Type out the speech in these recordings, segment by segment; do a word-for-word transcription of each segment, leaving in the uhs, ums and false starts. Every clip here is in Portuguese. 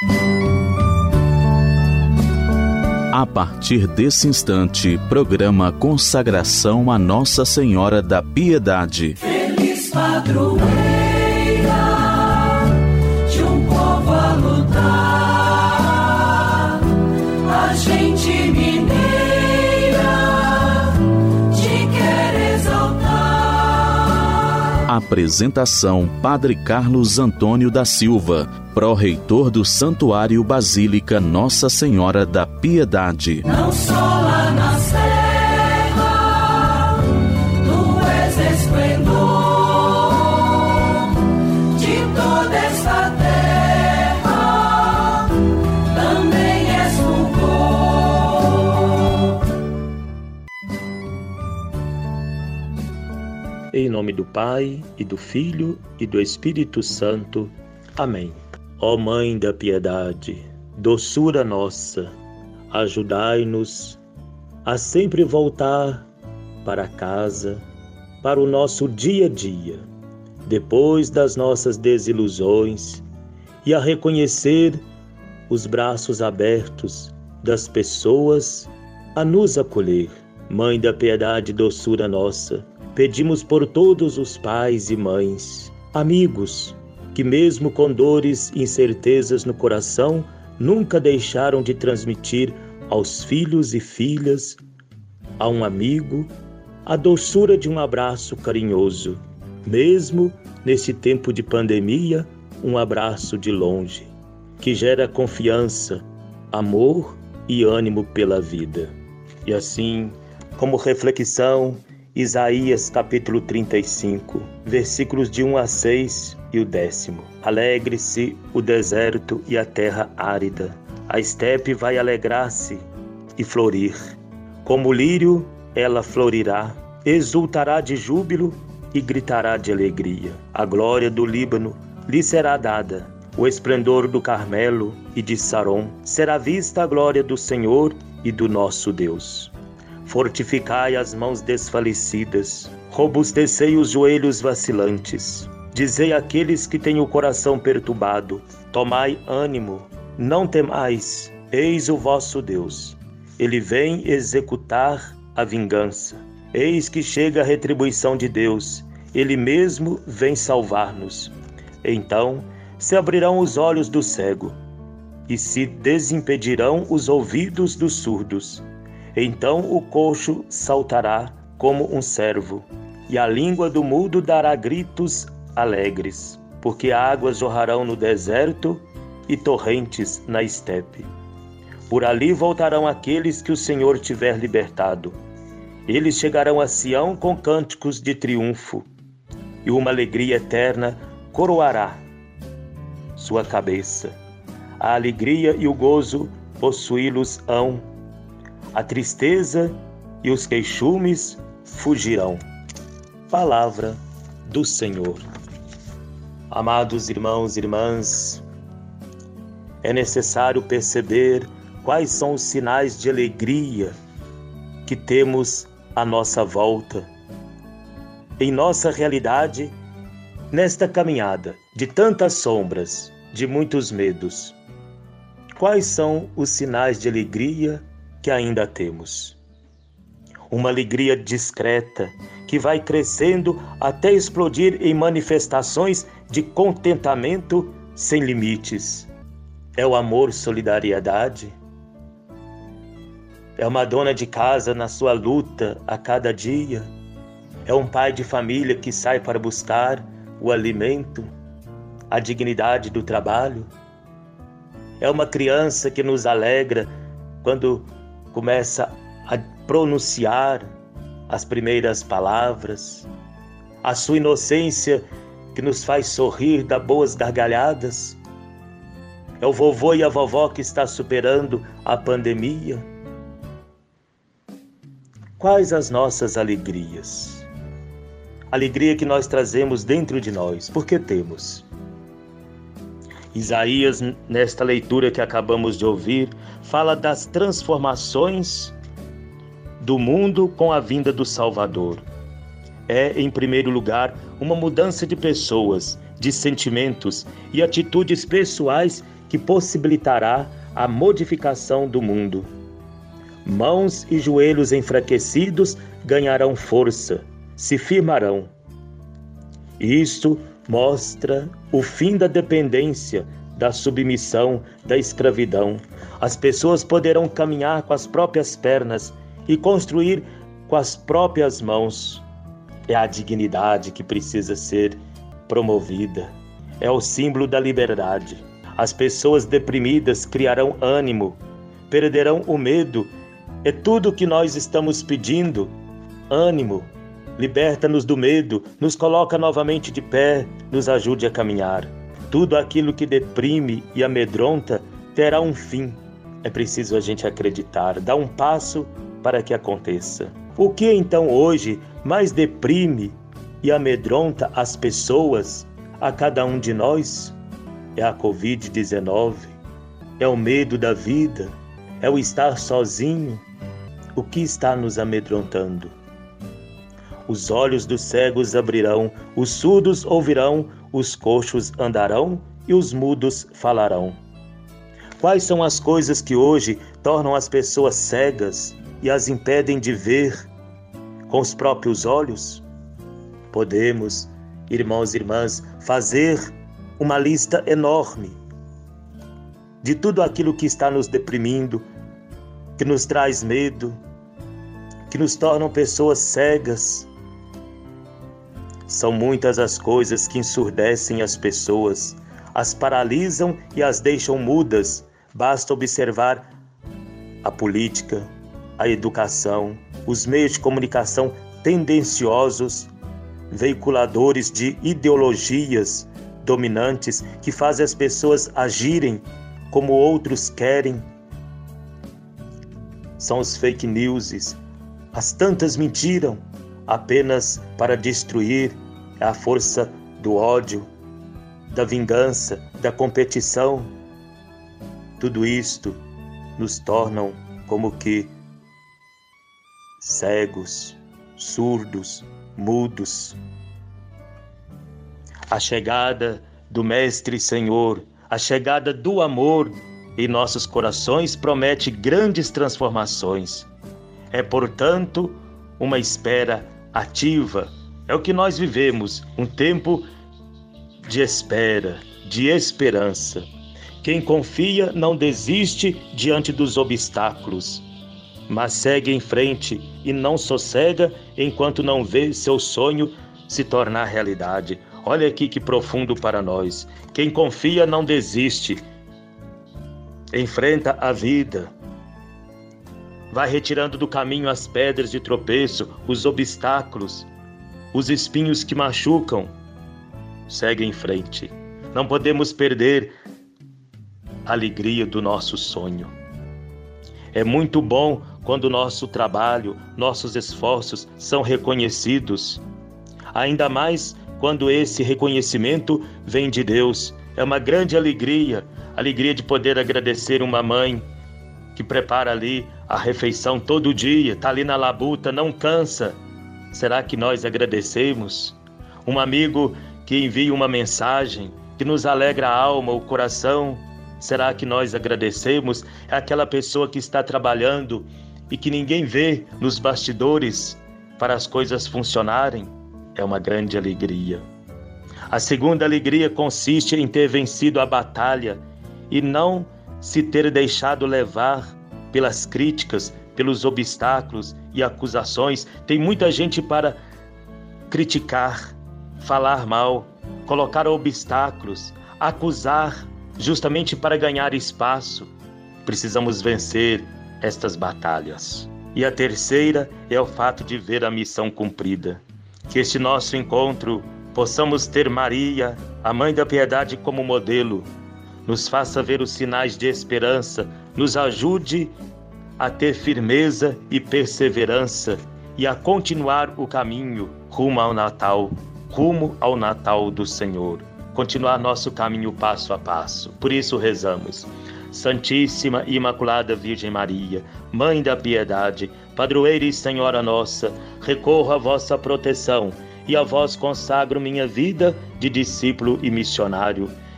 A partir desse instante, programa Consagração a Nossa Senhora da Piedade. Feliz padroeira de um povo a lutar, a gente mineira te quer exaltar. Apresentação: Padre Carlos Antônio da Silva, pró-reitor do Santuário Basílica Nossa Senhora da Piedade. Não só lá na serra, tu és esplendor de toda esta terra, também és fulgor. Em nome do Pai, e do Filho, e do Espírito Santo. Amém. Ó Mãe da Piedade, doçura nossa, ajudai-nos a sempre voltar para casa, para o nosso dia a dia, depois das nossas desilusões, e a reconhecer os braços abertos das pessoas a nos acolher. Mãe da Piedade, doçura nossa, pedimos por todos os pais e mães, amigos, que mesmo com dores e incertezas no coração, nunca deixaram de transmitir aos filhos e filhas, a um amigo, a doçura de um abraço carinhoso. Mesmo nesse tempo de pandemia, um abraço de longe, que gera confiança, amor e ânimo pela vida. E assim, como reflexão, Isaías capítulo trinta e cinco, versículos de um a seis e o décimo. Alegre-se o deserto e a terra árida. A estepe vai alegrar-se e florir. Como o lírio, ela florirá, exultará de júbilo e gritará de alegria. A glória do Líbano lhe será dada, o esplendor do Carmelo e de Saron. Será vista a glória do Senhor e do nosso Deus. Fortificai as mãos desfalecidas, robustecei os joelhos vacilantes. Dizei àqueles que têm o coração perturbado: tomai ânimo, não temais, eis o vosso Deus. Ele vem executar a vingança. Eis que chega a retribuição de Deus, Ele mesmo vem salvar-nos. Então se abrirão os olhos do cego, e se desimpedirão os ouvidos dos surdos. Então o coxo saltará como um cervo, e a língua do mudo dará gritos alegres, porque águas jorrarão no deserto e torrentes na estepe. Por ali voltarão aqueles que o Senhor tiver libertado. Eles chegarão a Sião com cânticos de triunfo, e uma alegria eterna coroará sua cabeça. A alegria e o gozo possuí-los-ão, a tristeza e os queixumes fugirão. Palavra do Senhor. Amados irmãos e irmãs, é necessário perceber quais são os sinais de alegria que temos à nossa volta, em nossa realidade, nesta caminhada de tantas sombras, de muitos medos. Quais são os sinais de alegria que ainda temos? Uma alegria discreta que vai crescendo até explodir em manifestações de contentamento sem limites. É o amor, solidariedade? É uma dona de casa na sua luta a cada dia? É um pai de família que sai para buscar o alimento, a dignidade do trabalho? É uma criança que nos alegra quando começa a pronunciar as primeiras palavras? A sua inocência que nos faz sorrir, dá boas gargalhadas? É o vovô e a vovó que está superando a pandemia? Quais as nossas alegrias? Alegria que nós trazemos dentro de nós, porque temos. Isaías, nesta leitura que acabamos de ouvir, fala das transformações do mundo com a vinda do Salvador. É, em primeiro lugar, uma mudança de pessoas, de sentimentos e atitudes pessoais que possibilitará a modificação do mundo. Mãos e joelhos enfraquecidos ganharão força, se firmarão. Isto mostra o fim da dependência, da submissão, da escravidão. As pessoas poderão caminhar com as próprias pernas e construir com as próprias mãos. É a dignidade que precisa ser promovida. É o símbolo da liberdade. As pessoas deprimidas criarão ânimo, perderão o medo. É tudo o que nós estamos pedindo. Ânimo, liberta-nos do medo, nos coloca novamente de pé, nos ajude a caminhar. Tudo aquilo que deprime e amedronta terá um fim. É preciso a gente acreditar, dar um passo para que aconteça. O que então hoje mais deprime e amedronta as pessoas, a cada um de nós? É a covid dezenove, é o medo da vida, é o estar sozinho. O que está nos amedrontando? Os olhos dos cegos abrirão, os surdos ouvirão, os coxos andarão e os mudos falarão. Quais são as coisas que hoje tornam as pessoas cegas e as impedem de ver com os próprios olhos? Podemos, irmãos e irmãs, fazer uma lista enorme de tudo aquilo que está nos deprimindo, que nos traz medo, que nos tornam pessoas cegas. São muitas as coisas que ensurdecem as pessoas, as paralisam e as deixam mudas. Basta observar a política, a educação, os meios de comunicação tendenciosos, veiculadores de ideologias dominantes que fazem as pessoas agirem como outros querem. São os fake news, as tantas mentiras, apenas para destruir. É a força do ódio, da vingança, da competição. Tudo isto nos tornam como que cegos, surdos, mudos. A chegada do Mestre Senhor, a chegada do amor em nossos corações promete grandes transformações. É, portanto, uma espera ativa. É o que nós vivemos, um tempo de espera, de esperança. Quem confia não desiste diante dos obstáculos, mas segue em frente e não sossega enquanto não vê seu sonho se tornar realidade. Olha aqui que profundo para nós. Quem confia não desiste, enfrenta a vida, vai retirando do caminho as pedras de tropeço, os obstáculos, os espinhos que machucam. Segue em frente. Não podemos perder a alegria do nosso sonho. É muito bom quando o nosso trabalho, nossos esforços são reconhecidos. Ainda mais quando esse reconhecimento vem de Deus. É uma grande alegria, alegria de poder agradecer uma mãe que prepara ali a refeição todo dia, está ali na labuta, não cansa. Será que nós agradecemos? Um amigo que envia uma mensagem, que nos alegra a alma, o coração. Será que nós agradecemos? É aquela pessoa que está trabalhando e que ninguém vê nos bastidores para as coisas funcionarem. É uma grande alegria. A segunda alegria consiste em ter vencido a batalha e não se ter deixado levar pelas críticas, pelos obstáculos e acusações. Tem muita gente para criticar, falar mal, colocar obstáculos, acusar, justamente para ganhar espaço. Precisamos vencer estas batalhas. E a terceira é o fato de ver a missão cumprida. Que este nosso encontro possamos ter Maria, a Mãe da Piedade, como modelo, nos faça ver os sinais de esperança, nos ajude a ter firmeza e perseverança e a continuar o caminho rumo ao Natal, rumo ao Natal do Senhor. Continuar nosso caminho passo a passo. Por isso rezamos. Santíssima e Imaculada Virgem Maria, Mãe da Piedade, Padroeira e Senhora nossa, recorro à vossa proteção e a vós consagro minha vida de discípulo e missionário.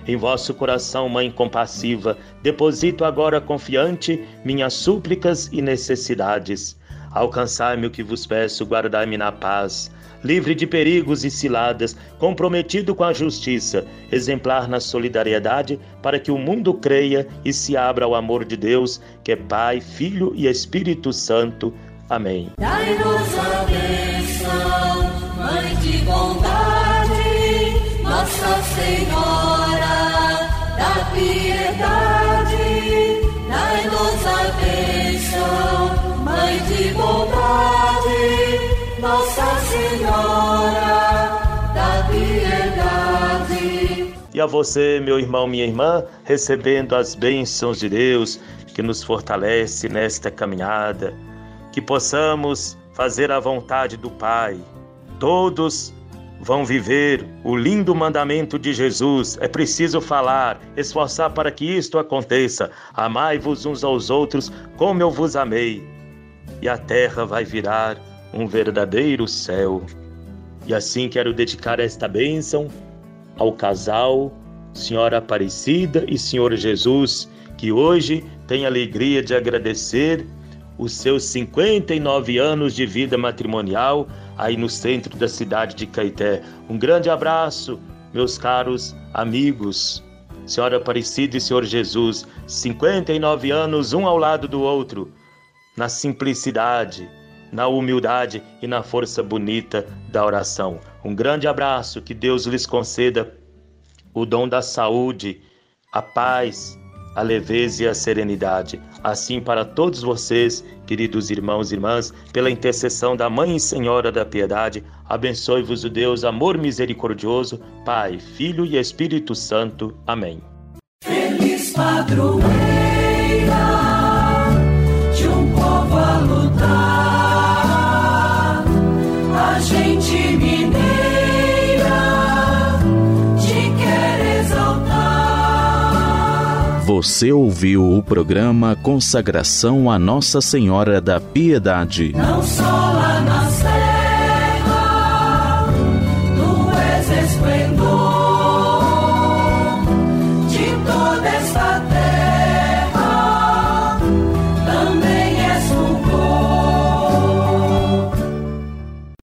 Em vosso coração, Mãe compassiva, deposito agora confiante minhas súplicas e necessidades. Alcançai-me o que vos peço, guardai-me na paz, livre de perigos e ciladas, comprometido com a justiça, exemplar na solidariedade, para que o mundo creia e se abra ao amor de Deus, que é Pai, Filho e Espírito Santo. Amém. Dai-nos a bênção, Mãe de bondade, Nossa Senhora da piedade. Dai-nos a bênção, Mãe de bondade, Nossa Senhora da piedade. E a você, meu irmão, minha irmã, recebendo as bênçãos de Deus, que nos fortalece nesta caminhada, que possamos fazer a vontade do Pai. Todos vão viver o lindo mandamento de Jesus. É preciso falar, esforçar para que isto aconteça. Amai-vos uns aos outros como eu vos amei. E a terra vai virar um verdadeiro céu. E assim quero dedicar esta bênção ao casal Senhora Aparecida e Senhor Jesus, que hoje tem a alegria de agradecer os seus cinquenta e nove anos de vida matrimonial aí no centro da cidade de Caeté. Um grande abraço, meus caros amigos. Senhora Aparecida e Senhor Jesus, cinquenta e nove anos um ao lado do outro, na simplicidade, na humildade e na força bonita da oração. Um grande abraço, que Deus lhes conceda o dom da saúde, a paz, a leveza e a serenidade. Assim para todos vocês, queridos irmãos e irmãs, pela intercessão da Mãe e Senhora da Piedade, abençoe-vos o Deus amor misericordioso, Pai, Filho e Espírito Santo. Amém. Feliz padroeira de um povo a lutar, a gente mineira te quer exaltar. Você ouviu o programa Consagração a Nossa Senhora da Piedade. Não só lá na Sé